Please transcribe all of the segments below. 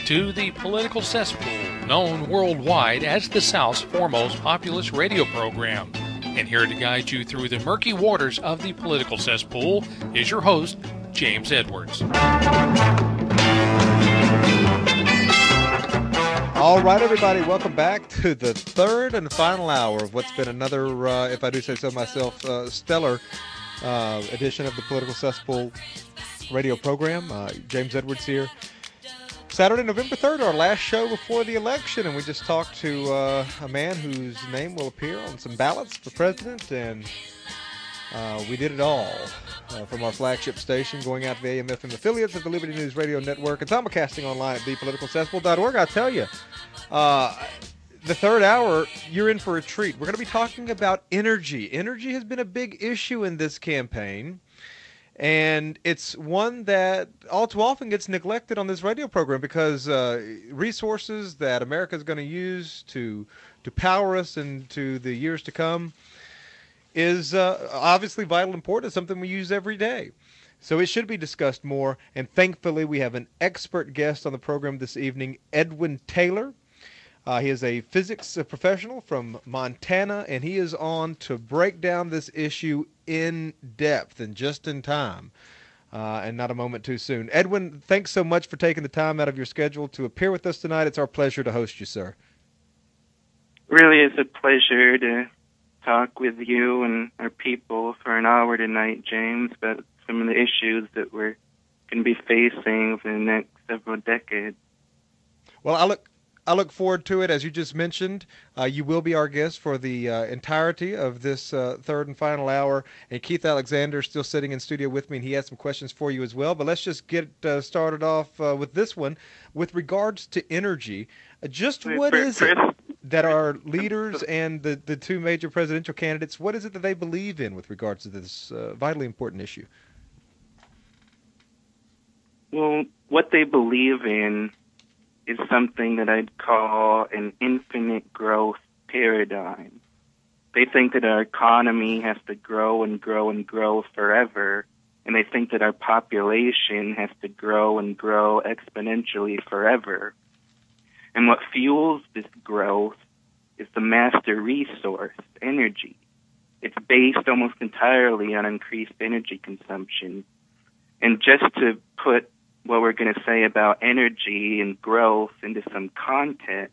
to the Political Cesspool, known worldwide as the South's foremost populist radio program. And here to guide you through the murky waters of the Political Cesspool is your host, James Edwards. All right, everybody, welcome back to the third and final hour of what's been another, if I do say so myself, stellar edition of the Political Cesspool radio program. James Edwards here. Saturday, November 3rd, our last show before the election, and we just talked to a man whose name will appear on some ballots for president, and we did it all from our flagship station, going out to the AM/FM affiliates of the Liberty News Radio Network and simulcasting online at thepoliticalcesspool.org. I'll tell you, the third hour, you're in for a treat. We're going to be talking about energy. Energy has been a big issue in this campaign, and it's one that all too often gets neglected on this radio program because resources that America is going to use to power us into the years to come is obviously vital importance, something we use every day. So it should be discussed more, and thankfully we have an expert guest on the program this evening, Edwin Taylor. He is a physics professional from Montana, and he is on to break down this issue in depth and just in time, and not a moment too soon. Edwin, thanks so much for taking the time out of your schedule to appear with us tonight. It's our pleasure to host you, sir. Really is a pleasure to talk with you and our people for an hour tonight, James, about some of the issues that we're going to be facing over the next several decades. Well, I look forward to it. As you just mentioned, you will be our guest for the entirety of this third and final hour. And Keith Alexander is still sitting in studio with me, and he has some questions for you as well. But let's just get started off with this one. With regards to energy, what is it that our leaders and the two major presidential candidates, what is it that they believe in with regards to this vitally important issue? Well, what they believe in is something that I'd call an infinite growth paradigm. They think that our economy has to grow and grow and grow forever, and they think that our population has to grow and grow exponentially forever. And what fuels this growth is the master resource, energy. It's based almost entirely on increased energy consumption. And just to put what we're going to say about energy and growth into some context,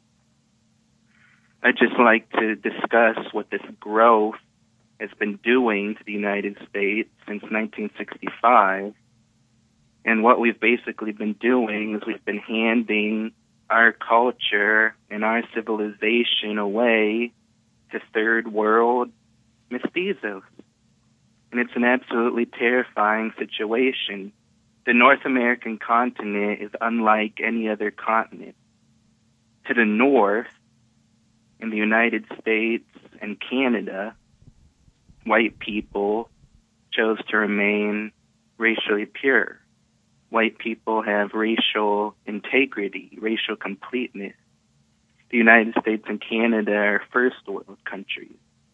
I'd just like to discuss what this growth has been doing to the United States since 1965. And what we've basically been doing is we've been handing our culture and our civilization away to third world mestizos. And it's an absolutely terrifying situation. The North American continent is unlike any other continent. To the north, in the United States and Canada, white people chose to remain racially pure. White people have racial integrity, racial completeness. The United States and Canada are first world countries.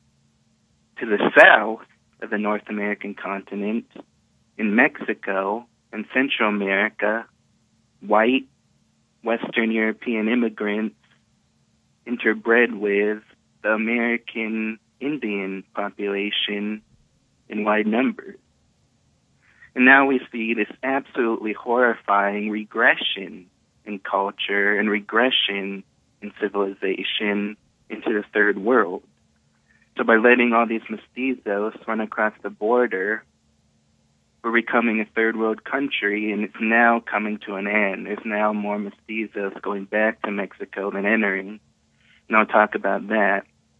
To the south of the North American continent, in Mexico and Central America, white Western European immigrants interbred with the American Indian population in wide numbers. And now we see this absolutely horrifying regression in culture and regression in civilization into the third world. So by letting all these mestizos run across the border, we're becoming a third world country, and it's now coming to an end. There's now more mestizos going back to Mexico than entering. And I'll talk about that.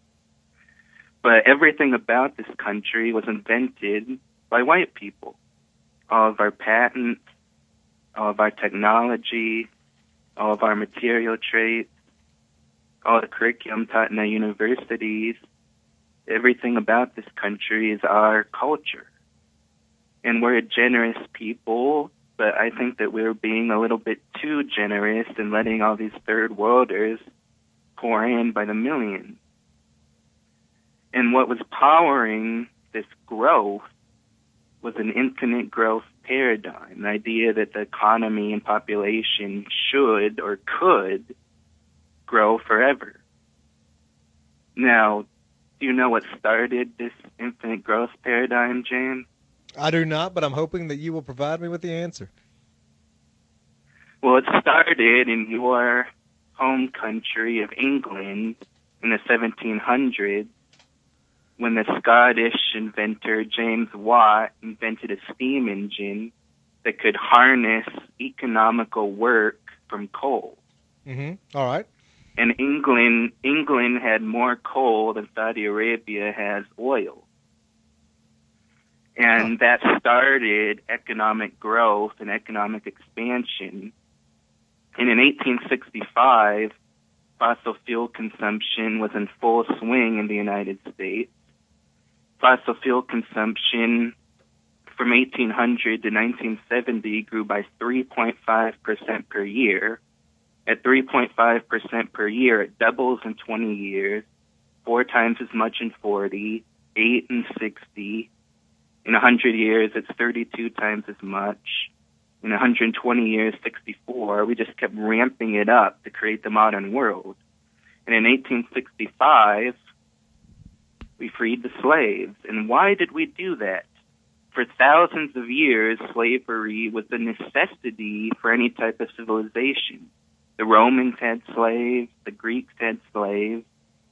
But everything about this country was invented by white people. All of our patents, all of our technology, all of our material traits, all the curriculum taught in our universities, everything about this country is our culture. And we're a generous people, but I think that we're being a little bit too generous in letting all these third worlders pour in by the millions. And what was powering this growth was an infinite growth paradigm, the idea that the economy and population should or could grow forever. Now, do you know what started this infinite growth paradigm, James? I do not, but I'm hoping that you will provide me with the answer. Well, it started in your home country of England in the 1700s when the Scottish inventor James Watt invented a steam engine that could harness economical work from coal. All right. And England had more coal than Saudi Arabia has oil. And that started economic growth and economic expansion. And in 1865, fossil fuel consumption was in full swing in the United States. Fossil fuel consumption from 1800 to 1970 grew by 3.5% per year. At 3.5% per year, it doubles in 20 years, 4 times as much in 40, 8 in 60. In 100 years, it's 32 times as much. In 120 years, 64. We just kept ramping it up to create the modern world. And in 1865, we freed the slaves. And why did we do that? For thousands of years, slavery was a necessity for any type of civilization. The Romans had slaves. The Greeks had slaves.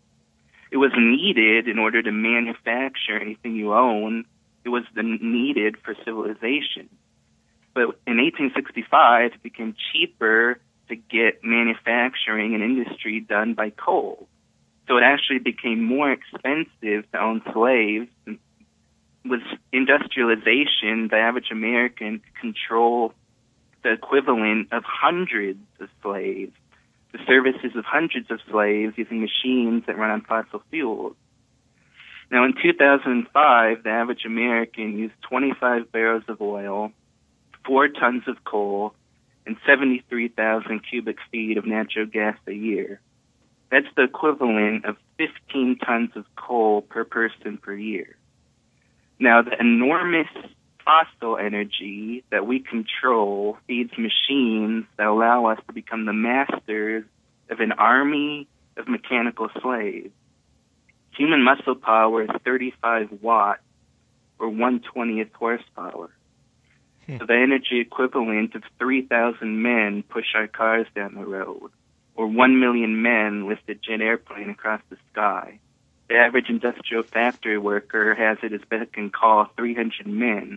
It was needed in order to manufacture anything you own. It was needed for civilization. But in 1865, it became cheaper to get manufacturing and industry done by coal. So it actually became more expensive to own slaves. With industrialization, the average American could control the equivalent of hundreds of slaves, the services of hundreds of slaves using machines that run on fossil fuels. Now, in 2005, the average American used 25 barrels of oil, 4 tons of coal, and 73,000 cubic feet of natural gas a year. That's the equivalent of 15 tons of coal per person per year. Now, the enormous fossil energy that we control feeds machines that allow us to become the masters of an army of mechanical slaves. Human muscle power is 35 watts, or 1/20th horsepower. So the energy equivalent of 3,000 men push our cars down the road, or 1 million men lift a jet airplane across the sky. The average industrial factory worker has at his beck and call 300 men.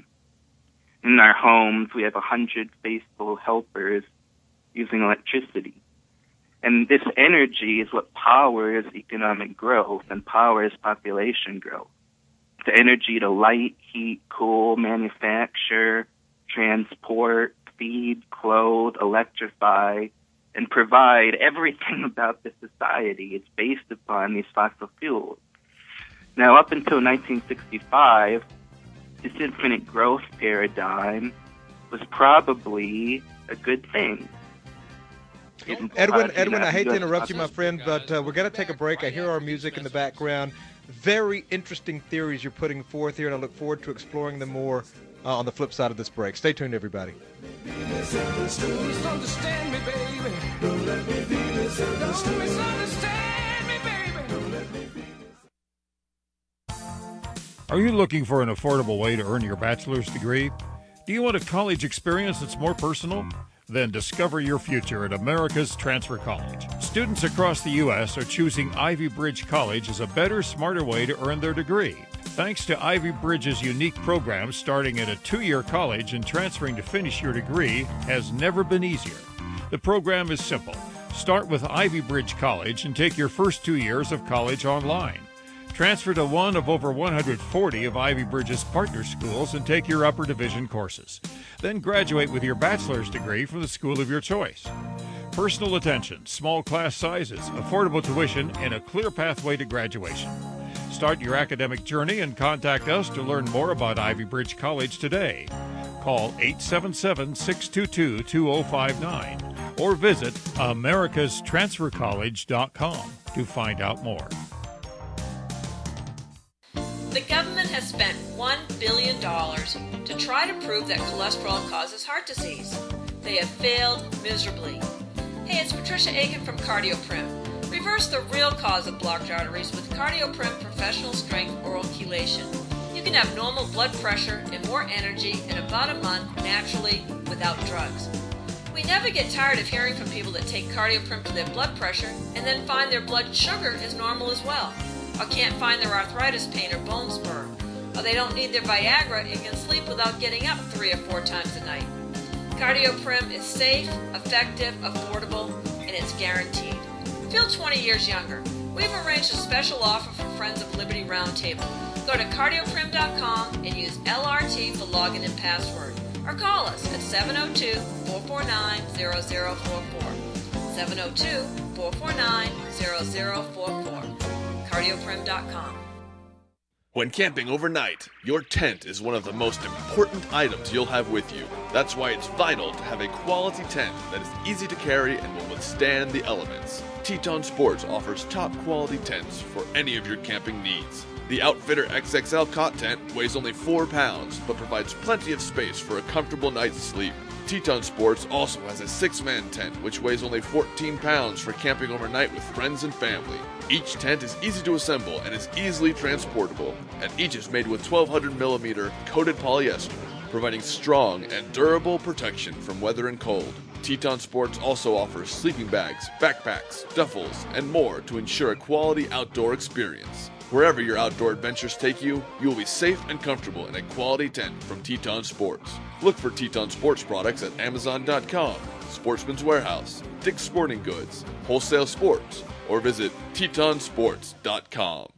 In our homes, we have 100 faithful helpers using electricity. And this energy is what powers economic growth and powers population growth. The energy to light, heat, cool, manufacture, transport, feed, clothe, electrify, and provide everything about the society. It's based upon these fossil fuels. Now, up until 1965, this infinite growth paradigm was probably a good thing. Edwin, I hate to interrupt you, my friend, but we're going to take a break. I hear our music in the background. Very interesting theories you're putting forth here, and I look forward to exploring them more on the flip side of this break. Stay tuned, everybody. Are you looking for an affordable way to earn your bachelor's degree? Do you want a college experience that's more personal? Then discover your future at America's Transfer College. Students across the U.S. are choosing Ivy Bridge College as a better, smarter way to earn their degree. Thanks to Ivy Bridge's unique program, starting at a 2-year college and transferring to finish your degree has never been easier. The program is simple. Start with Ivy Bridge College and take your first 2 years of college online. Transfer to one of over 140 of Ivy Bridge's partner schools and take your upper division courses. Then graduate with your bachelor's degree from the school of your choice. Personal attention, small class sizes, affordable tuition, and a clear pathway to graduation. Start your academic journey and contact us to learn more about Ivy Bridge College today. Call 877-622-2059 or visit americastransfercollege.com to find out more. The government has spent $1 billion to try to prove that cholesterol causes heart disease. They have failed miserably. Hey, it's Patricia Aiken from CardioPrim. Reverse the real cause of blocked arteries with CardioPrim Professional Strength Oral Chelation. You can have normal blood pressure and more energy in about a month naturally without drugs. We never get tired of hearing from people that take CardioPrim for their blood pressure and then find their blood sugar is normal as well, or can't find their arthritis pain or bone spur, or they don't need their Viagra and can sleep without getting up 3 or 4 times a night. CardioPrim is safe, effective, affordable, and it's guaranteed. Feel 20 years younger. We've arranged a special offer for Friends of Liberty Roundtable. Go to cardioprim.com and use LRT for login and password. Or call us at 702-449-0044. 702-449-0044. cardioprim.com. When camping overnight, your tent is one of the most important items you'll have with you. That's why it's vital to have a quality tent that is easy to carry and will withstand the elements. Teton Sports offers top quality tents for any of your camping needs. The Outfitter XXL Cot Tent weighs only 4 pounds, but provides plenty of space for a comfortable night's sleep. Teton Sports also has a 6-man tent, which weighs only 14 pounds for camping overnight with friends and family. Each tent is easy to assemble and is easily transportable, and each is made with 1200 millimeter coated polyester, providing strong and durable protection from weather and cold. Teton Sports also offers sleeping bags, backpacks, duffels, and more to ensure a quality outdoor experience. Wherever your outdoor adventures take you, you will be safe and comfortable in a quality tent from Teton Sports. Look for Teton Sports products at Amazon.com, Sportsman's Warehouse, Dick's Sporting Goods, Wholesale Sports, or visit TetonSports.com.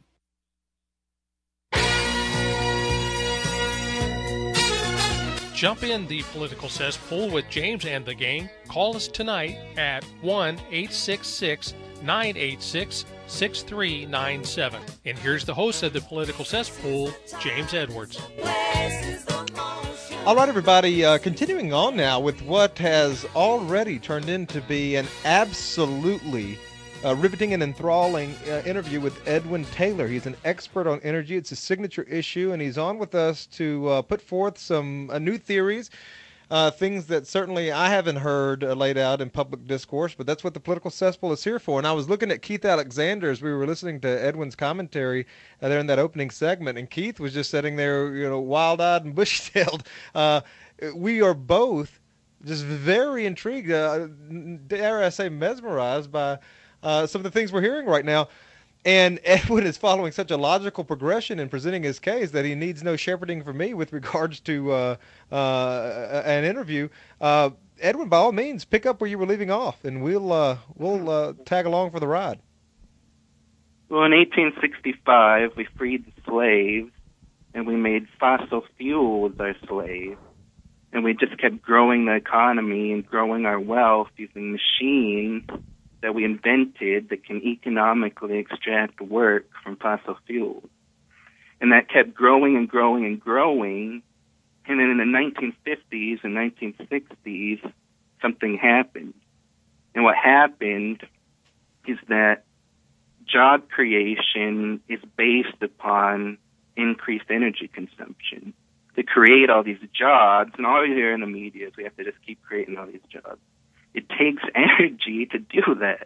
Jump in the political cesspool with James and the gang. Call us tonight at 1-866-986-6397. And here's the host of the political cesspool, James Edwards. All right, everybody, continuing on now with what has already turned into be an absolutely riveting and enthralling interview with Edwin Taylor. He's an expert on energy. It's a signature issue, and he's on with us to put forth some new theories, things that certainly I haven't heard laid out in public discourse, but that's what the political cesspool is here for. And I was looking at Keith Alexander as we were listening to Edwin's commentary there in that opening segment, and Keith was just sitting there, wild-eyed and bushy-tailed. We are both just very intrigued, dare I say mesmerized by some of the things we're hearing right now. And Edwin is following such a logical progression in presenting his case that he needs no shepherding from me with regards to an interview. Edwin, by all means, pick up where you were leaving off, and we'll tag along for the ride. Well, in 1865, we freed the slaves, and we made fossil fuels our slaves. And we just kept growing the economy and growing our wealth using machines that we invented that can economically extract work from fossil fuels. And that kept growing and growing and growing. And then in the 1950s and 1960s, something happened. And what happened is that job creation is based upon increased energy consumption. To create all these jobs, and all you hear in the media is we have to just keep creating all these jobs. It takes energy to do that.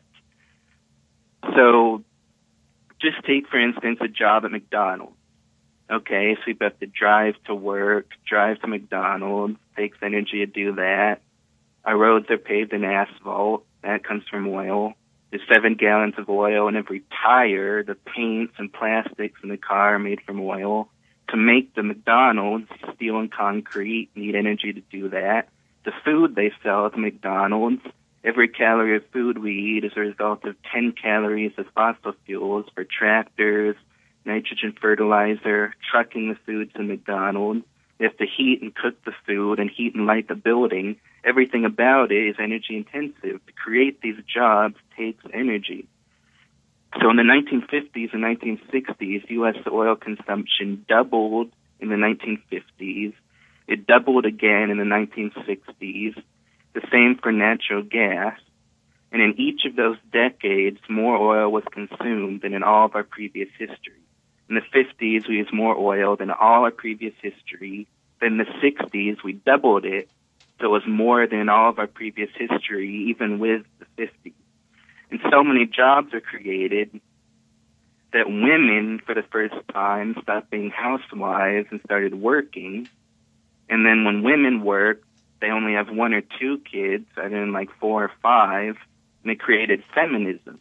So just take, for instance, a job at McDonald's. Okay, so you have to drive to work, drive to McDonald's, takes energy to do that. Our roads are paved in asphalt. That comes from oil. There's 7 gallons of oil in every tire. The paints and plastics in the car are made from oil. To make the McDonald's, steel and concrete need energy to do that. The food they sell at McDonald's, every calorie of food we eat is a result of 10 calories of fossil fuels for tractors, nitrogen fertilizer, trucking the food to McDonald's. They have to heat and cook the food and heat and light the building. Everything about it is energy intensive. To create these jobs takes energy. So in the 1950s and 1960s, U.S. oil consumption doubled in the 1950s. It doubled again in the 1960s. The same for natural gas. And in each of those decades, more oil was consumed than in all of our previous history. In the 50s, we used more oil than all our previous history. Then in the 60s, we doubled it, so it was more than all of our previous history, even with the 50s. And so many jobs are created that women, for the first time, stopped being housewives and started working. And then when women work, they only have 1 or 2 kids, rather than like 4 or 5, and it created feminism.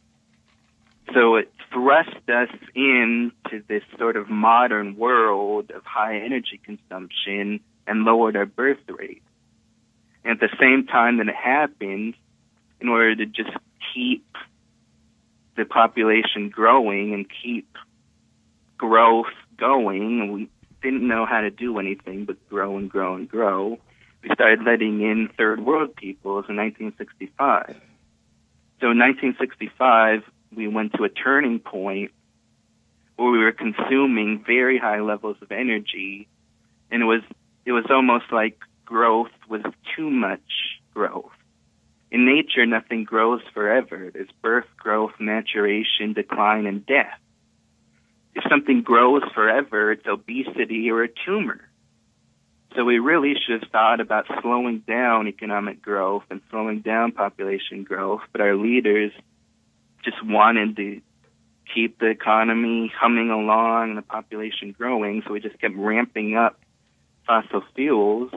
So it thrust us into this sort of modern world of high energy consumption and lowered our birth rate. And at the same time that it happened, in order to just keep the population growing and keep growth going, we didn't know how to do anything but grow and grow and grow. We started letting in third world peoples in 1965. So in 1965, we went to a turning point where we were consuming very high levels of energy, and it was almost like growth was too much growth. In nature, nothing grows forever. There's birth, growth, maturation, decline, and death. If something grows forever, it's obesity or a tumor. So we really should have thought about slowing down economic growth and slowing down population growth, but our leaders just wanted to keep the economy humming along and the population growing, so we just kept ramping up fossil fuels.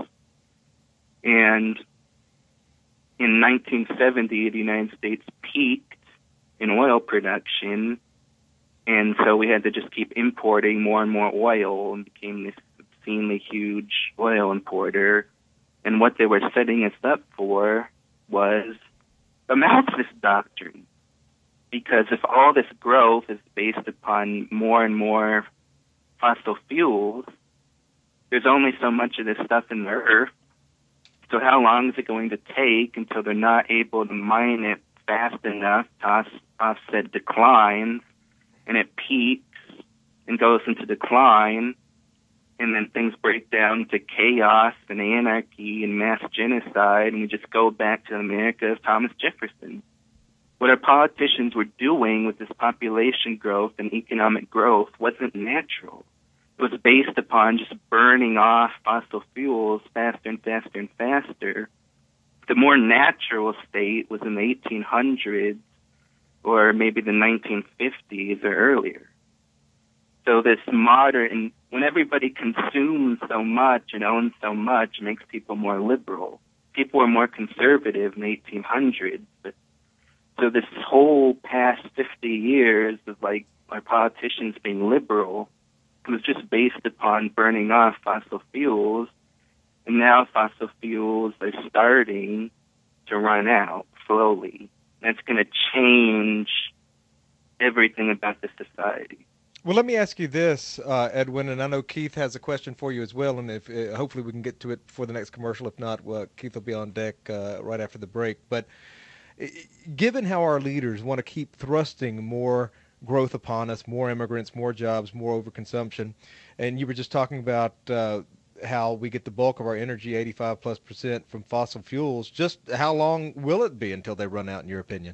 And in 1970, the United States peaked in oil production, and so we had to just keep importing more and more oil and became this obscenely huge oil importer. And what they were setting us up for was the Malthus doctrine. Because if all this growth is based upon more and more fossil fuels, there's only so much of this stuff in the earth. So how long is it going to take until they're not able to mine it fast enough to offset declines, and it peaks and goes into decline, and then things break down to chaos and anarchy and mass genocide, and we just go back to America of Thomas Jefferson. What our politicians were doing with this population growth and economic growth wasn't natural. It was based upon just burning off fossil fuels faster and faster and faster. The more natural state was in the 1800s or maybe the 1950s or earlier. So this modern, when everybody consumes so much and owns so much, it makes people more liberal. People were more conservative in the 1800s, but so this whole past 50 years of like our politicians being liberal was just based upon burning off fossil fuels, and now fossil fuels are starting to run out slowly. That's going to change everything about the society. Well, let me ask you this, Edwin, and I know Keith has a question for you as well, and if hopefully we can get to it before the next commercial. If not, Keith will be on deck right after the break. But given how our leaders want to keep thrusting more growth upon us, more immigrants, more jobs, more overconsumption, and you were just talking about how we get the bulk of our energy, 85+% from fossil fuels, just how long will it be until they run out, in your opinion?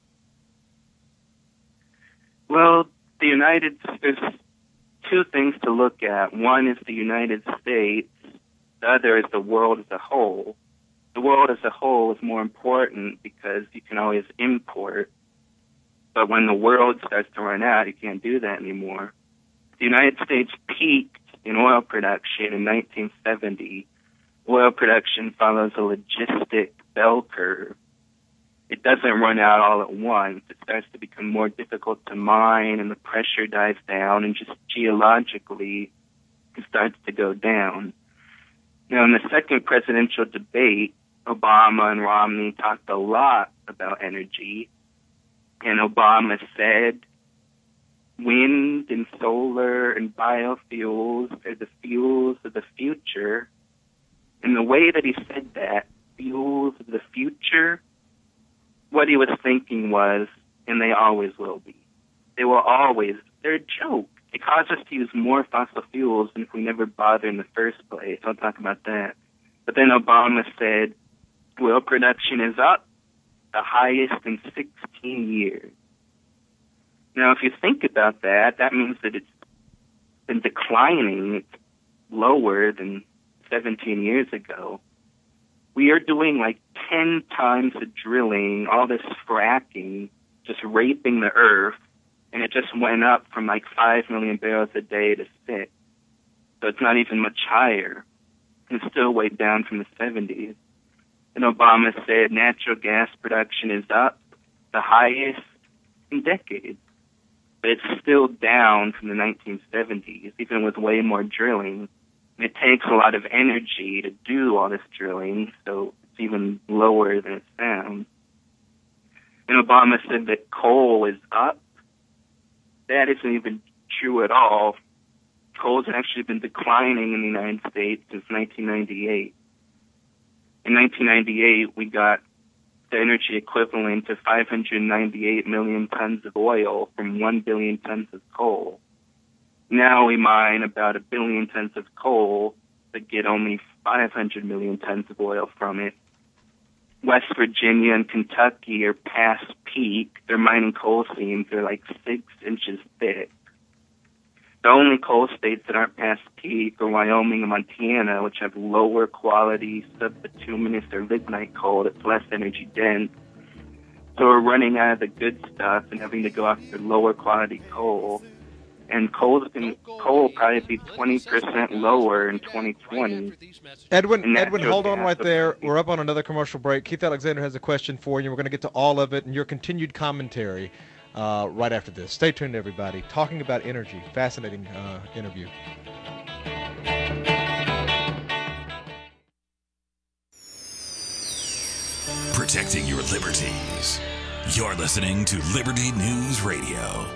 Well, there's 2 things to look at. One is the United States. The other is the world as a whole. The world as a whole is more important because you can always import. But when the world starts to run out, you can't do that anymore. The United States peaked in oil production in 1970. Oil production follows a logistic bell curve. It doesn't run out all at once. It starts to become more difficult to mine, and the pressure dives down, and just geologically, it starts to go down. Now, in the second presidential debate, Obama and Romney talked a lot about energy, and Obama said wind and solar and biofuels are the fuels of the future. And the way that he said that, fuels of the future, what he was thinking was, and they always will be. They're a joke. It caused us to use more fossil fuels than if we never bothered in the first place. I'll talk about that. But then Obama said, oil production is up, the highest in 16 years. Now, if you think about that, that means that it's been declining. It's lower than 17 years ago. We are doing like 10 times the drilling, all this fracking, just raping the earth, and it just went up from like 5 million barrels a day to 6. So it's not even much higher. It's still way down from the 70s. And Obama said natural gas production is up, the highest in decades. But it's still down from the 1970s, even with way more drilling. And it takes a lot of energy to do all this drilling, so it's even lower than it sounds. And Obama said that coal is up. That isn't even true at all. Coal has actually been declining in the United States since 1998. In 1998, we got the energy equivalent to 598 million tons of oil from 1 billion tons of coal. Now we mine about 1 billion tons of coal, but get only 500 million tons of oil from it. West Virginia and Kentucky are past peak. Their mining coal seams are like 6 inches thick. The only coal states that aren't past peak are Wyoming and Montana, which have lower quality subbituminous or lignite coal that's less energy dense. So we're running out of the good stuff and having to go after lower quality coal. And coal will probably be 20% lower in 2020. Edwin, hold on right there. We're up on another commercial break. Keith Alexander has a question for you. We're going to get to all of it and your continued commentary right after this. Stay tuned, everybody. Talking about energy. Fascinating interview. Protecting your liberties. You're listening to Liberty News Radio.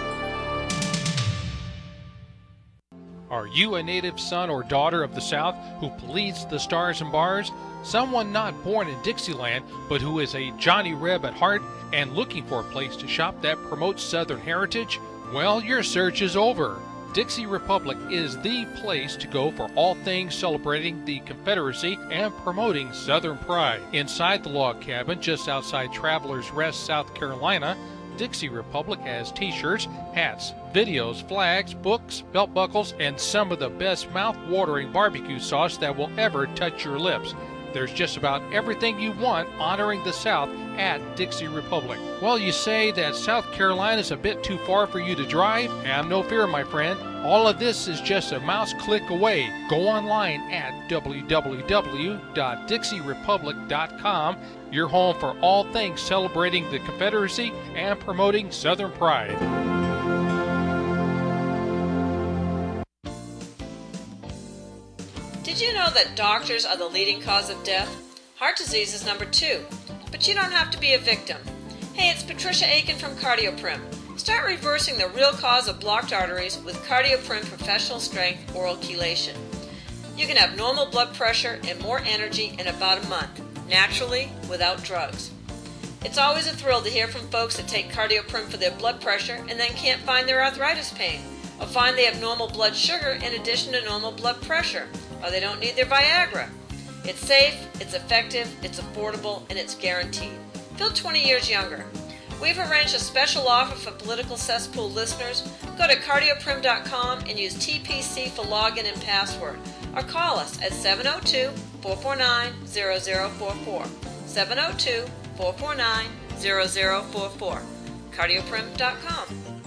Are you a native son or daughter of the South who bleeds the stars and bars? Someone not born in Dixieland, but who is a Johnny Reb at heart and looking for a place to shop that promotes Southern heritage? Well, your search is over. Dixie Republic is the place to go for all things celebrating the Confederacy and promoting Southern pride. Inside the log cabin just outside Travelers Rest, South Carolina, Dixie Republic has t-shirts, hats, videos, flags, books, belt buckles, and some of the best mouth-watering barbecue sauce that will ever touch your lips. There's just about everything you want honoring the South at Dixie Republic. Well, you say that South Carolina is a bit too far for you to drive? Have no fear, my friend. All of this is just a mouse click away. Go online at www.dixierepublic.com. Your home for all things celebrating the Confederacy and promoting Southern pride. Did you know that doctors are the leading cause of death? Heart disease is number 2. But you don't have to be a victim. Hey, it's Patricia Aiken from CardioPrim. Start reversing the real cause of blocked arteries with CardioPrim Professional Strength Oral Chelation. You can have normal blood pressure and more energy in about a month, naturally, without drugs. It's always a thrill to hear from folks that take CardioPrim for their blood pressure and then can't find their arthritis pain, or find they have normal blood sugar in addition to normal blood pressure, or they don't need their Viagra. It's safe, it's effective, it's affordable, and it's guaranteed. Feel 20 years younger. We've arranged a special offer for Political Cesspool listeners. Go to cardioprim.com and use TPC for login and password, or call us at 702-449-0044. 702-449-0044. cardioprim.com.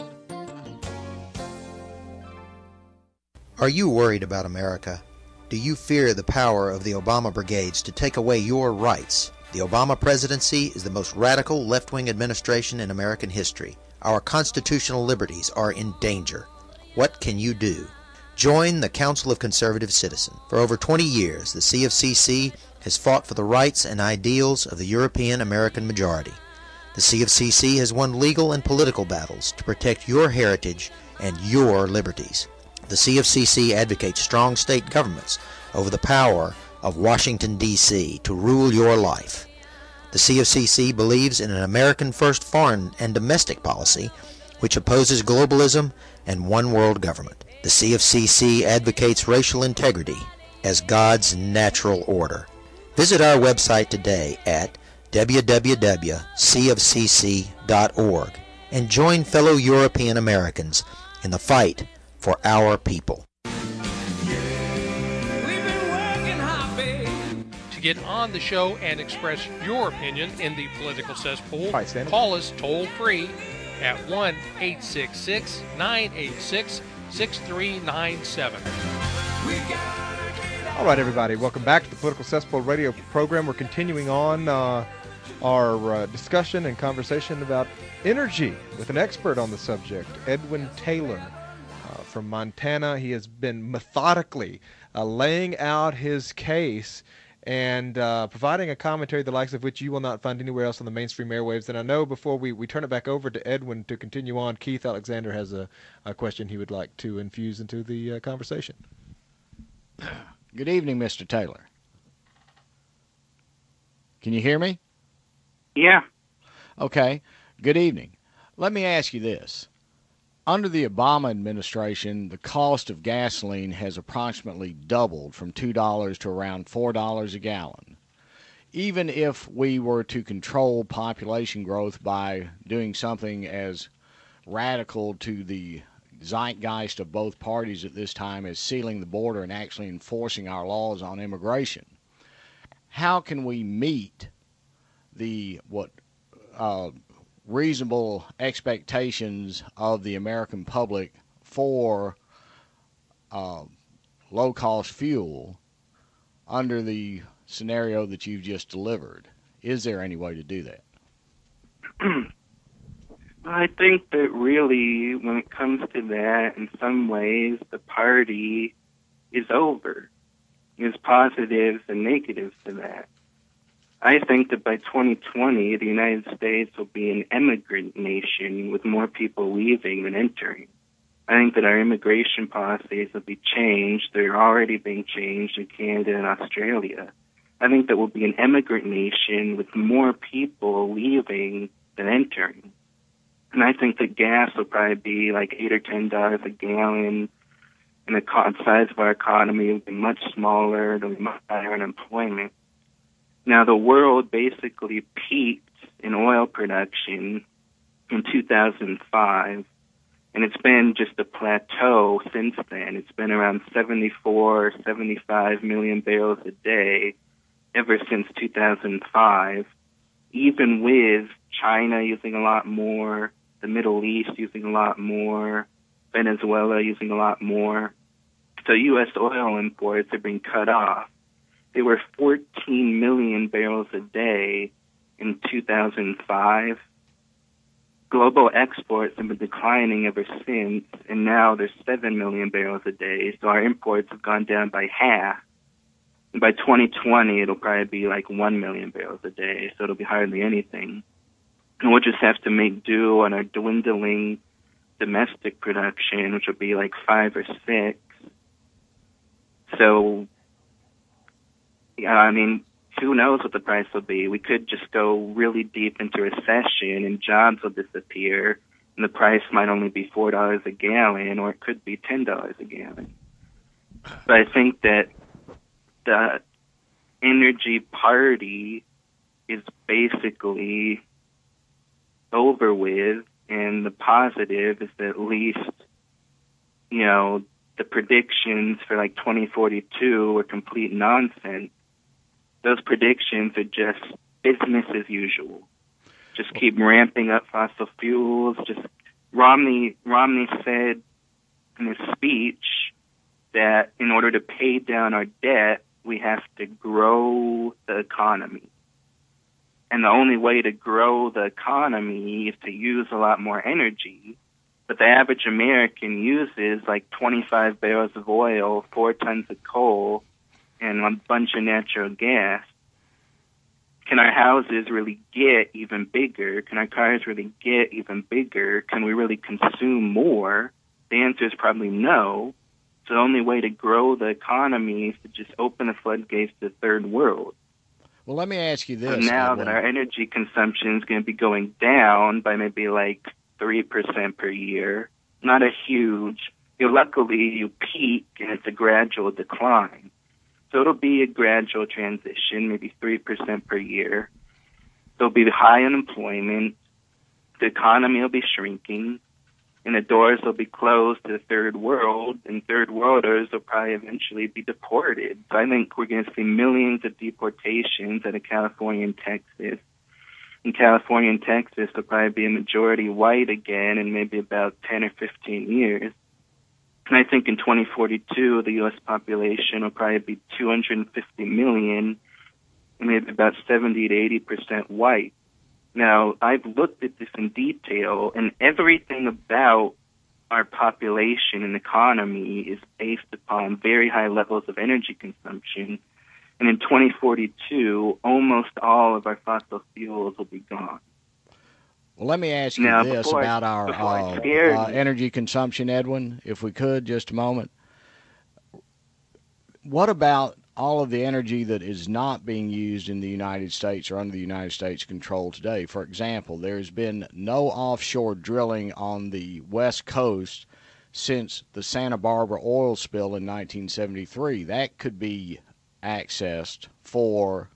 Are you worried about America? Do you fear the power of the Obama brigades to take away your rights? The Obama presidency is the most radical left-wing administration in American history. Our constitutional liberties are in danger. What can you do? Join the Council of Conservative Citizens. For over 20 years, the CFCC has fought for the rights and ideals of the European American majority. The CFCC has won legal and political battles to protect your heritage and your liberties. The CFCC advocates strong state governments over the power of Washington, D.C. to rule your life. The CFCC believes in an American-first foreign and domestic policy which opposes globalism and one-world government. The CFCC advocates racial integrity as God's natural order. Visit our website today at www.cfcc.org and join fellow European Americans in the fight for our people. To get on the show and express your opinion in the political cesspool, Hi, Stan. call us toll-free at 1-866-986-6397. All right, everybody, welcome back to the Political Cesspool radio program. We're continuing on our discussion and conversation about energy with an expert on the subject, Edwin Taylor from Montana. He has been methodically laying out his case and providing a commentary the likes of which you will not find anywhere else on the mainstream airwaves. And I know before we turn it back over to Edwin to continue on, Keith Alexander has a question he would like to infuse into the conversation. Good evening, Mr. Taylor. Can you hear me? Yeah. Okay. Good evening. Let me ask you this. Under the Obama administration, the cost of gasoline has approximately doubled from $2 to around $4 a gallon. Even if we were to control population growth by doing something as radical to the zeitgeist of both parties at this time as sealing the border and actually enforcing our laws on immigration, how can we meet the reasonable expectations of the American public for low-cost fuel under the scenario that you've just delivered? Is there any way to do that? I think that really, when it comes to that, in some ways, the party is over. There's positives and negatives to that. I think that by 2020, the United States will be an immigrant nation with more people leaving than entering. I think that our immigration policies will be changed. They're already being changed in Canada and Australia. I think that we'll be an immigrant nation with more people leaving than entering. And I think that gas will probably be like $8 or $10 a gallon, and the size of our economy will be much smaller. There'll be much higher unemployment. Now, the world basically peaked in oil production in 2005, and it's been just a plateau since then. It's been around 74, 75 million barrels a day ever since 2005, even with China using a lot more, the Middle East using a lot more, Venezuela using a lot more. So U.S. oil imports are being cut off. They were 14 million barrels a day in 2005. Global exports have been declining ever since, and now there's 7 million barrels a day. So our imports have gone down by half. And by 2020, it'll probably be like 1 million barrels a day, so it'll be hardly anything. And we'll just have to make do on our dwindling domestic production, which will be like 5 or 6. So, I mean, who knows what the price will be? We could just go really deep into recession and jobs will disappear, and the price might only be $4 a gallon, or it could be $10 a gallon. But I think that the energy party is basically over with, and the positive is that at least, you know, the predictions for like 2042 are complete nonsense. Those predictions are just business as usual. Just keep ramping up fossil fuels. Just Romney said in his speech that in order to pay down our debt, we have to grow the economy. And the only way to grow the economy is to use a lot more energy. But the average American uses like 25 barrels of oil, 4 tons of coal, and a bunch of natural gas. Can our houses really get even bigger? Can our cars really get even bigger? Can we really consume more? The answer is probably no. So the only way to grow the economy is to just open the floodgates to the third world. Well, let me ask you this. So now that our energy consumption is going to be going down by maybe like 3% per year, not a huge, luckily you peak and it's a gradual decline. So it'll be a gradual transition, maybe 3% per year. There'll be high unemployment. The economy will be shrinking. and the doors will be closed to the third world, and third worlders will probably eventually be deported. So I think we're going to see millions of deportations out of California and Texas. In California and Texas, will probably be a majority white again in maybe about 10 or 15 years. And I think in 2042, the U.S. population will probably be 250 million, and maybe about 70 to 80% white. Now, I've looked at this in detail, and everything about our population and economy is based upon very high levels of energy consumption. And in 2042, almost all of our fossil fuels will be gone. Well, let me ask you this about our energy consumption, Edwin, if we could, just a moment. What about all of the energy that is not being used in the United States or under the United States control today? For example, there's been no offshore drilling on the West Coast since the Santa Barbara oil spill in 1973. That could be accessed for,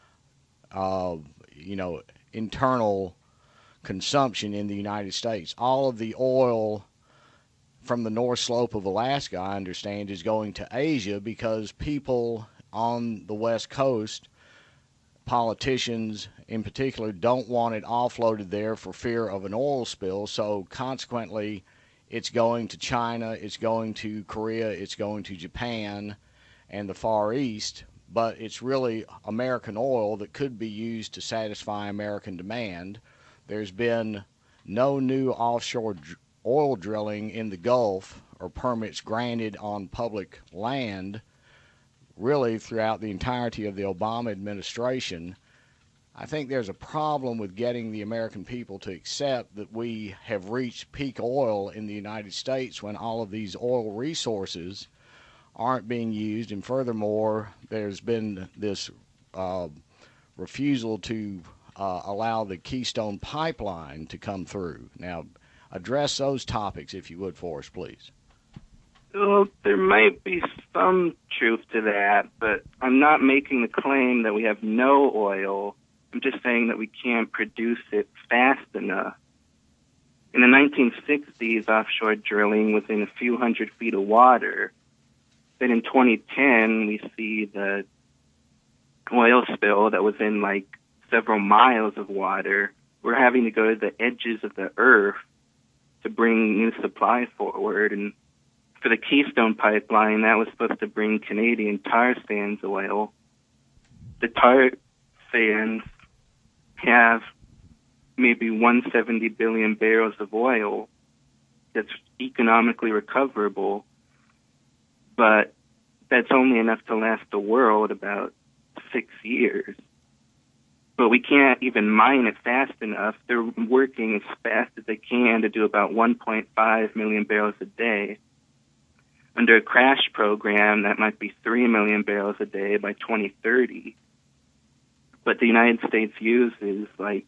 internal consumption in the United States. All of the oil from the North Slope of Alaska, I understand, is going to Asia because people on the West Coast, politicians in particular, don't want it offloaded there for fear of an oil spill. So consequently, it's going to China, it's going to Korea, it's going to Japan and the Far East. But it's really American oil that could be used to satisfy American demand. There's been no new offshore oil drilling in the Gulf or permits granted on public land really throughout the entirety of the Obama administration. I think there's a problem with getting the American people to accept that we have reached peak oil in the United States when all of these oil resources aren't being used. And furthermore, there's been this refusal to allow the Keystone Pipeline to come through. Now, address those topics, if you would, for us, please. Well, there might be some truth to that, but I'm not making the claim that we have no oil. I'm just saying that we can't produce it fast enough. In the 1960s, offshore drilling was in a few hundred feet of water. Then in 2010, we see the oil spill that was in like several miles of water. We're having to go to the edges of the earth to bring new supply forward. And for the Keystone Pipeline, that was supposed to bring Canadian tar sands oil. The tar sands have maybe 170 billion barrels of oil that's economically recoverable, but that's only enough to last the world about 6 years. But we can't even mine it fast enough. They're working as fast as they can to do about 1.5 million barrels a day. Under a crash program, that might be 3 million barrels a day by 2030. But the United States uses like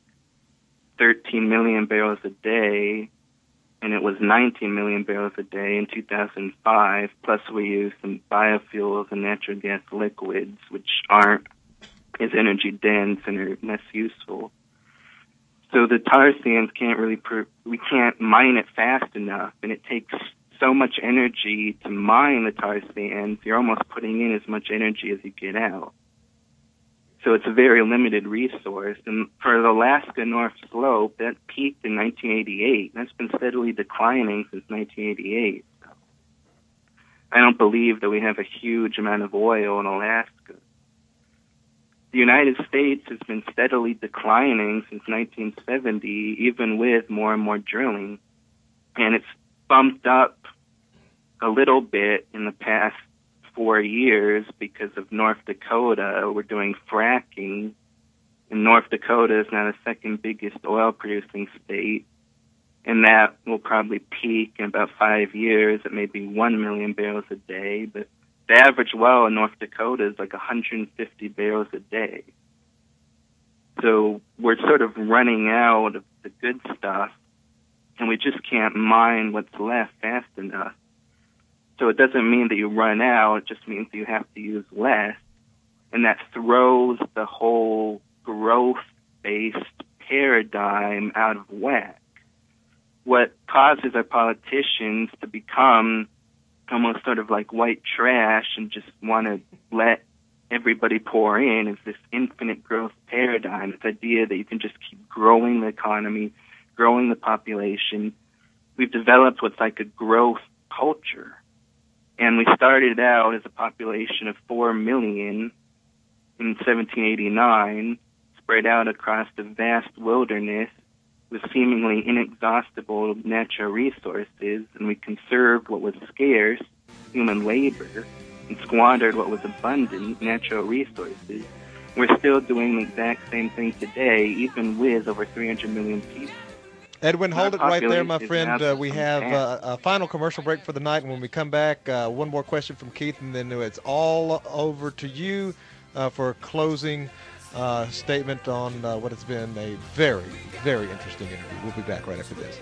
13 million barrels a day, and it was 19 million barrels a day in 2005, plus we use some biofuels and natural gas liquids, which aren't as energy dense and are less useful. So the tar sands we can't mine it fast enough, and it takes so much energy to mine the tar sands, you're almost putting in as much energy as you get out. So it's a very limited resource. And for the Alaska North Slope, that peaked in 1988. That's been steadily declining since 1988. So I don't believe that we have a huge amount of oil in Alaska. The United States has been steadily declining since 1970, even with more and more drilling. And it's bumped up a little bit in the past 4 years because of North Dakota. We're doing fracking, and North Dakota is now the second biggest oil-producing state, and that will probably peak in about 5 years at maybe 1 million barrels a day. But the average well in North Dakota is like 150 barrels a day. So we're sort of running out of the good stuff, and we just can't mine what's left fast enough. So it doesn't mean that you run out, it just means that you have to use less, and that throws the whole growth-based paradigm out of whack. what causes our politicians to become almost sort of like white trash and just want to let everybody pour in is this infinite growth paradigm, this idea that you can just keep growing the economy, growing the population. We've developed what's like a growth culture. And we started out as a population of 4 million in 1789, spread out across the vast wilderness with seemingly inexhaustible natural resources, and we conserved what was scarce, human labor, and squandered what was abundant, natural resources. We're still doing the exact same thing today, even with over 300 million people. Edwin, hold it right there, my friend. We have a final commercial break for the night, and when we come back, one more question from Keith, and then it's all over to you for a closing statement on what has been a very, very interesting interview. We'll be back right after this.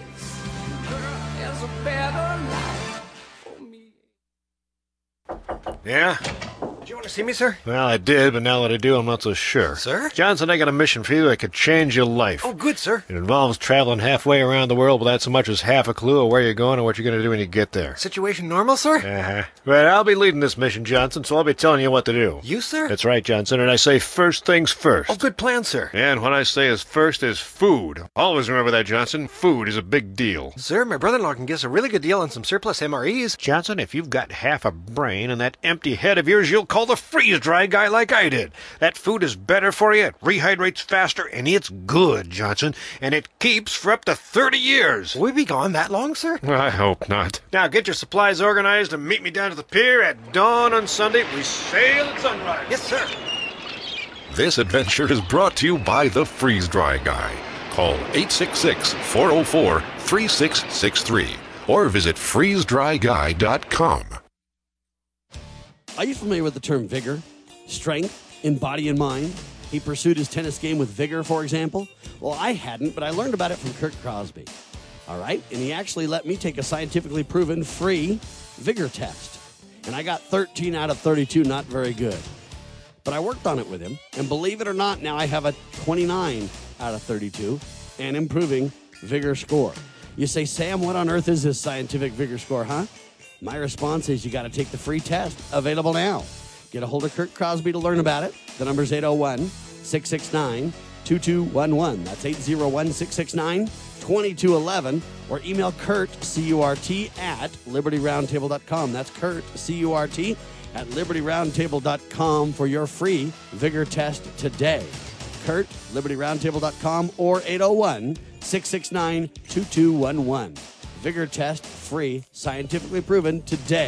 Yeah? Did you want to see me, sir? Well, I did, but now that I do, I'm not so sure. Sir? Johnson, I got a mission for you that could change your life. Oh, good, sir. It involves traveling halfway around the world without so much as half a clue of where you're going or what you're going to do when you get there. Situation normal, sir? Uh-huh. But I'll be leading this mission, Johnson, so I'll be telling you what to do. You, sir? That's right, Johnson, and I say first things first. Oh, good plan, sir. And what I say is first is food. Always remember that, Johnson. Food is a big deal. Sir, my brother-in-law can get us a really good deal on some surplus MREs. Johnson, if you've got half a brain and that empty head of yours, you'll call the freeze-dry guy like I did. That food is better for you, it rehydrates faster, and it's good, Johnson, and it keeps for up to 30 years. Will we be gone that long, sir? I hope not. Now get your supplies organized and meet me down to the pier at dawn on Sunday. We sail at sunrise. Yes, sir. This adventure is brought to you by the Freeze-Dry Guy. Call 866-404-3663 or visit freezedryguy.com. Are you familiar with the term vigor, strength in body and mind? He pursued his tennis game with vigor, for example. Well, I hadn't, but I learned about it from Kurt Crosby. All right? And he actually let me take a scientifically proven free vigor test. And I got 13 out of 32, not very good. But I worked on it with him, and believe it or not, now I have a 29 out of 32 and improving vigor score. You say, Sam, what on earth is this scientific vigor score, huh? My response is you got to take the free test, available now. Get a hold of Kurt Crosby to learn about it. The number's 801-669-2211. That's 801-669-2211. Or email Kurt, C-U-R-T, at LibertyRoundtable.com. That's Kurt, C-U-R-T, at LibertyRoundtable.com for your free vigor test today. Kurt, LibertyRoundtable.com, or 801-669-2211. Vigor test, free, scientifically proven today.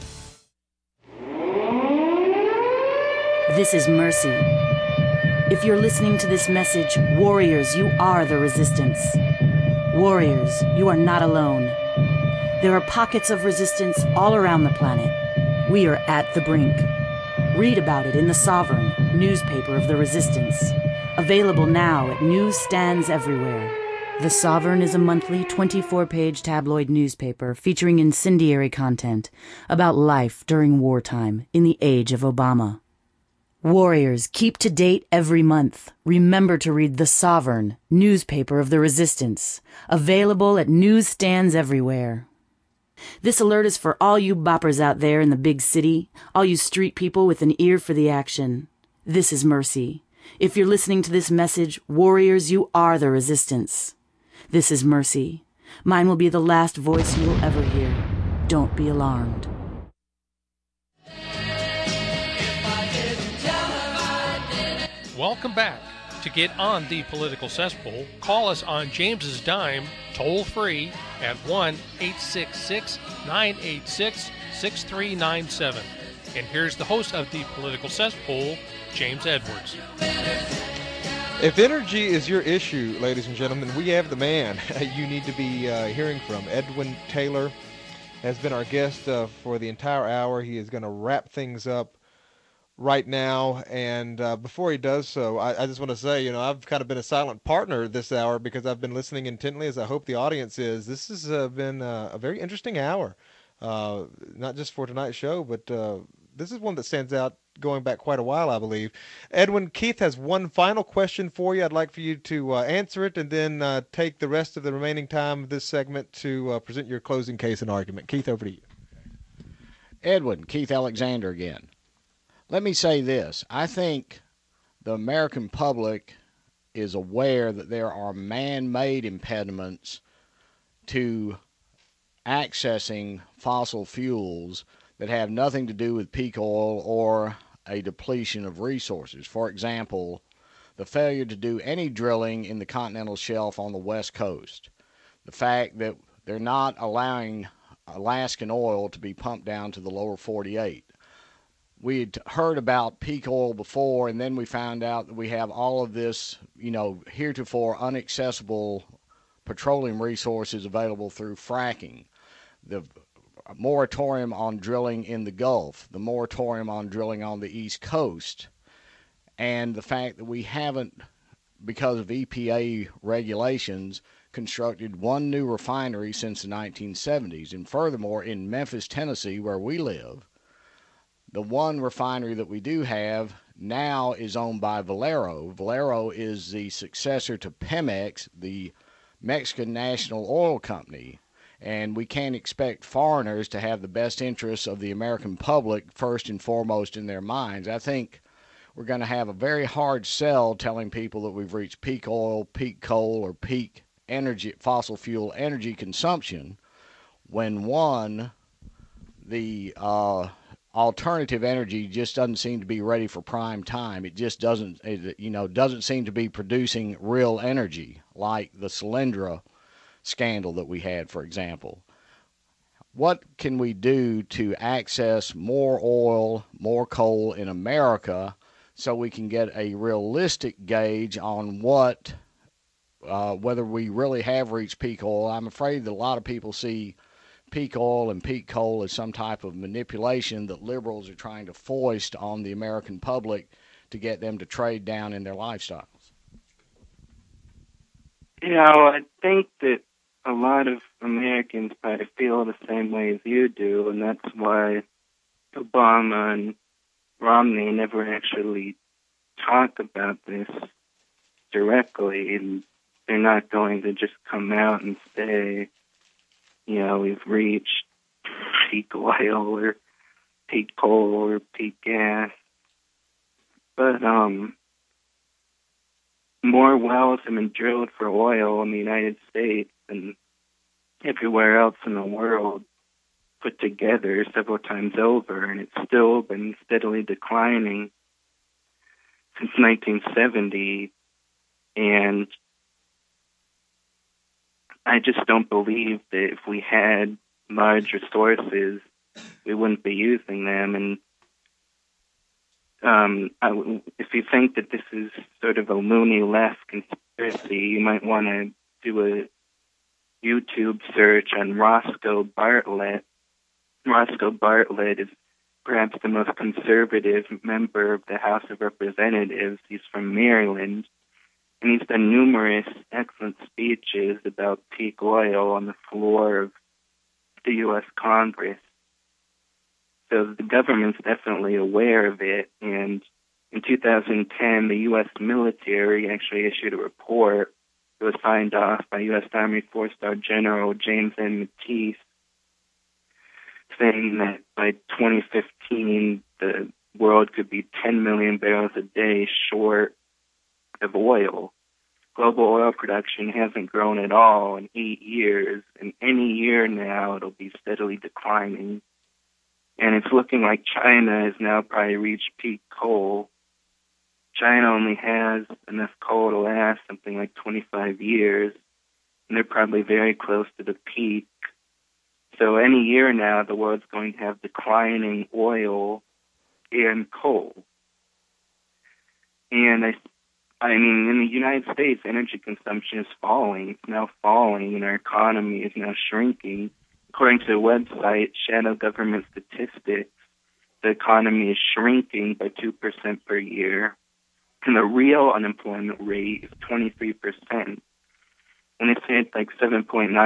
This is Mercy. If you're listening to this message, warriors, you are the resistance. Warriors, you are not alone. There are pockets of resistance all around the planet. We are at the brink. Read about it in The Sovereign, newspaper of the resistance. Available now at newsstands everywhere. The Sovereign is a monthly 24-page tabloid newspaper featuring incendiary content about life during wartime in the age of Obama. Warriors, keep to date every month. Remember to read The Sovereign, newspaper of the resistance. Available at newsstands everywhere. This alert is for all you boppers out there in the big city, all you street people with an ear for the action. This is Mercy. If you're listening to this message, warriors, you are the resistance. This is Mercy. Mine will be the last voice you will ever hear. Don't be alarmed. Welcome back. To get on the political cesspool, call us on James's dime, toll free at 1-866-986-6397. And here's the host of the political cesspool, James Edwards. If energy is your issue, ladies and gentlemen, we have the man you need to be hearing from. Edwin Taylor has been our guest for the entire hour. He is going to wrap things up right now, and before he does so, I just want to say, I've kind of been a silent partner this hour because I've been listening intently, as I hope the audience is. This has been a very interesting hour, not just for tonight's show, but this is one that stands out going back quite a while, I believe. Edwin, Keith has one final question for you. I'd like for you to answer it and then take the rest of the remaining time of this segment to present your closing case and argument. Keith, over to you. Edwin, Keith Alexander again. Let me say this. I think the American public is aware that there are man-made impediments to accessing fossil fuels that have nothing to do with peak oil or a depletion of resources. For example, the failure to do any drilling in the continental shelf on the West Coast. The fact that they're not allowing Alaskan oil to be pumped down to the lower 48. We had heard about peak oil before, and then we found out that we have all of this, heretofore inaccessible petroleum resources available through fracking. The moratorium on drilling in the Gulf, the moratorium on drilling on the East Coast, and the fact that we haven't, because of EPA regulations, constructed one new refinery since the 1970s. And furthermore, in Memphis, Tennessee, where we live, the one refinery that we do have now is owned by Valero. Valero is the successor to Pemex, the Mexican national oil company. And we can't expect foreigners to have the best interests of the American public first and foremost in their minds. I think we're going to have a very hard sell telling people that we've reached peak oil, peak coal, or peak energy, fossil fuel energy consumption, when the alternative energy just doesn't seem to be ready for prime time. It just doesn't seem to be producing real energy like the Solyndra scandal that we had, for example. What can we do to access more oil, more coal in America so we can get a realistic gauge on whether we really have reached peak oil? I'm afraid that a lot of people see peak oil and peak coal as some type of manipulation that liberals are trying to foist on the American public to get them to trade down in their lifestyles. I think that a lot of Americans probably feel the same way as you do, and that's why Obama and Romney never actually talk about this directly, and they're not going to just come out and say, we've reached peak oil or peak coal or peak gas. But more wells have been drilled for oil in the United States than everywhere else in the world put together several times over, and it's still been steadily declining since 1970. And I just don't believe that if we had large resources, we wouldn't be using them. And if you think that this is sort of a loony left conspiracy, you might want to do a YouTube search on Roscoe Bartlett. Roscoe Bartlett is perhaps the most conservative member of the House of Representatives. He's from Maryland, and he's done numerous excellent speeches about peak oil on the floor of the U.S. Congress. So the government's definitely aware of it, and in 2010, the U.S. military actually issued a report that was signed off by U.S. Army Four-Star General James N. Mattis, saying that by 2015, the world could be 10 million barrels a day short of oil. Global oil production hasn't grown at all in 8 years, and any year now it'll be steadily declining. And it's looking like China has now probably reached peak coal. China only has enough coal to last something like 25 years, and they're probably very close to the peak. So any year now, the world's going to have declining oil and coal. And I mean, in the United States, energy consumption is falling. It's now falling, and our economy is now shrinking. According to the website Shadow Government Statistics, the economy is shrinking by 2% per year, and the real unemployment rate is 23%. When they say it's like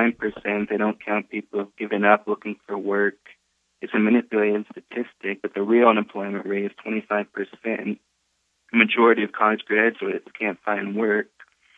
7.9%, they don't count people who've given up looking for work. It's a manipulated statistic, but the real real unemployment rate is 25%. The majority of college graduates can't find work.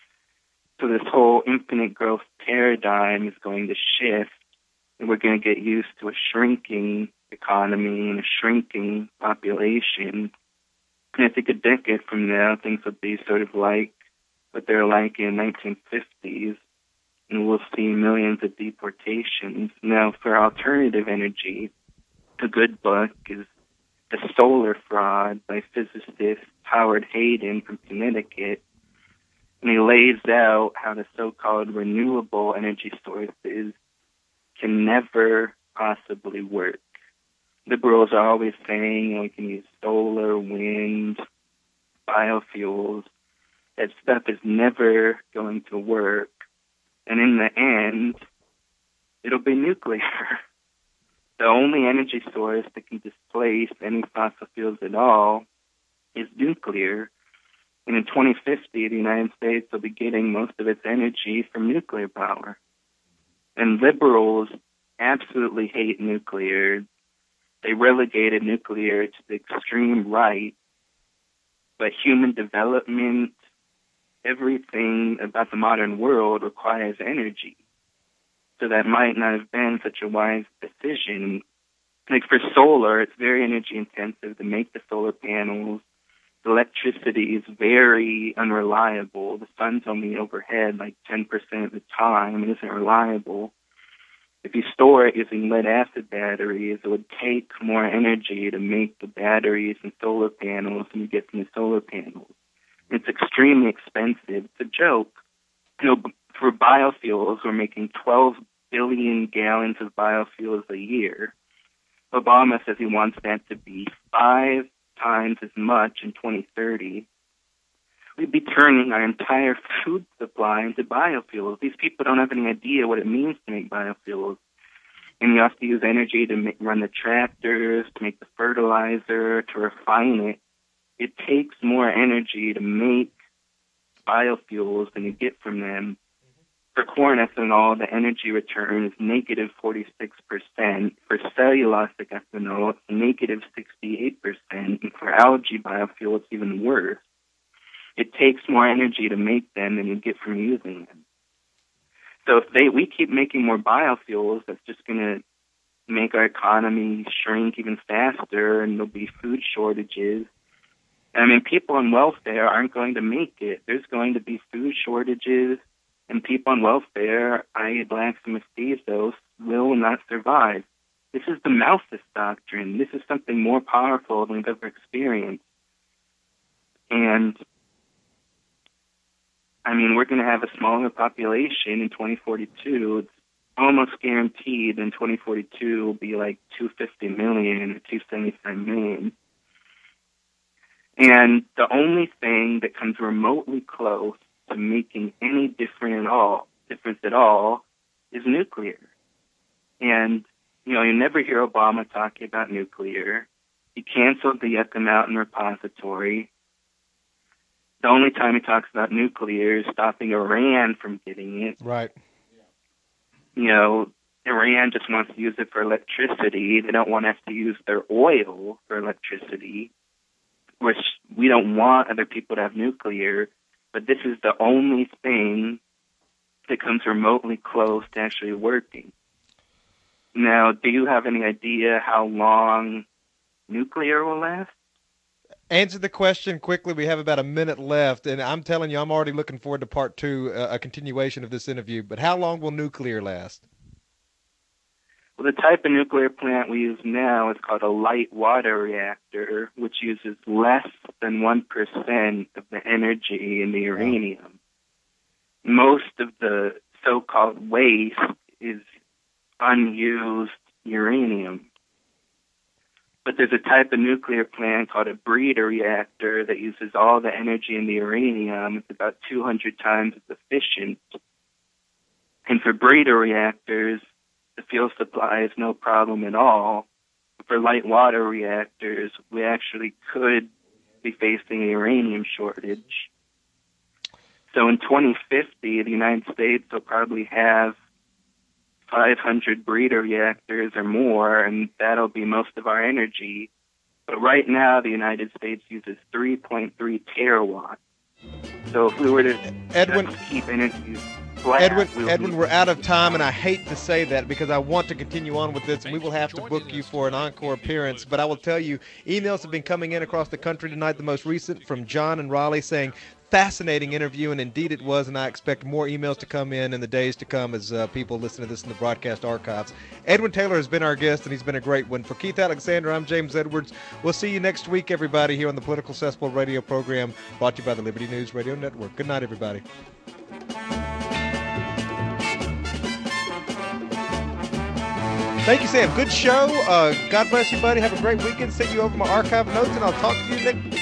So this whole infinite growth paradigm is going to shift, and we're going to get used to a shrinking economy and a shrinking population. And I think a decade from now, things will be sort of like what they're like in the 1950s, and we'll see millions of deportations. Now, for alternative energy, a good book is The Solar Fraud by physicist Howard Hayden from Connecticut. And he lays out how the so-called renewable energy sources can never possibly work. Liberals are always saying we can use solar, wind, biofuels. That stuff is never going to work. And in the end, it'll be nuclear. The only energy source that can displace any fossil fuels at all is nuclear. And in 2050, the United States will be getting most of its energy from nuclear power. And liberals absolutely hate nuclear. They relegated nuclear to the extreme right. But human development, everything about the modern world requires energy. So that might not have been such a wise decision. Like for solar, it's very energy intensive to make the solar panels. The electricity is very unreliable. The sun's only overhead like 10% of the time. It isn't reliable. If you store it using lead-acid batteries, it would take more energy to make the batteries and solar panels than you get from the solar panels. It's extremely expensive. It's a joke. You know, for biofuels, we're making 12 billion gallons of biofuels a year. Obama says he wants that to be 5 times as much in 2030. We'd be turning our entire food supply into biofuels. These people don't have any idea what it means to make biofuels. And you have to use energy to run the tractors, to make the fertilizer, to refine it. It takes more energy to make biofuels than you get from them. For corn ethanol, the energy return is negative 46%. For cellulosic ethanol, it's negative 68%. And for algae biofuel, it's even worse. It takes more energy to make them than you get from using them. So if we keep making more biofuels, that's just going to make our economy shrink even faster, and there'll be food shortages. I mean, people on welfare aren't going to make it. There's going to be food shortages, and people on welfare, i.e. blacks and mestizos, will not survive. This is the Malthus doctrine. This is something more powerful than we've ever experienced. And, I mean, we're going to have a smaller population in 2042. It's almost guaranteed in 2042 will be like 250 million or 275 million. And the only thing that comes remotely close to making any difference at all is nuclear. And, you know, you never hear Obama talking about nuclear. He canceled the Yucca Mountain Repository. The only time he talks about nuclear is stopping Iran from getting it. Right. You know, Iran just wants to use it for electricity. They don't want us to use their oil for electricity, which we don't want other people to have nuclear. But this is the only thing that comes remotely close to actually working. Now, do you have any idea how long nuclear will last? Answer the question quickly. We have about a minute left, and I'm telling you, I'm already looking forward to part 2, a continuation of this interview. But how long will nuclear last? Well, the type of nuclear plant we use now is called a light water reactor, which uses less than 1% of the energy in the uranium. Most of the so-called waste is unused uranium. But there's a type of nuclear plant called a breeder reactor that uses all the energy in the uranium. It's about 200 times as efficient. And for breeder reactors, the fuel supply is no problem at all. For light water reactors, we actually could be facing a uranium shortage. So in 2050, the United States will probably have 500 breeder reactors or more, and that'll be most of our energy. But right now, the United States uses 3.3 terawatts. So if we were to just keep energy flat, Edwin, we're out of time, and I hate to say that because I want to continue on with this, and we will have to book you for an encore appearance. But I will tell you, emails have been coming in across the country tonight, the most recent from John and Raleigh saying, fascinating interview, and indeed it was, and I expect more emails to come in the days to come as people listen to this in the broadcast archives. Edwin Taylor has been our guest, and he's been a great one. For Keith Alexander, I'm James Edwards. We'll see you next week, everybody, here on the Political Cesspool radio program brought to you by the Liberty News Radio Network. Good night, everybody. Thank you, Sam. Good show. God bless you, buddy. Have a great weekend. Send you over my archive notes, and I'll talk to you next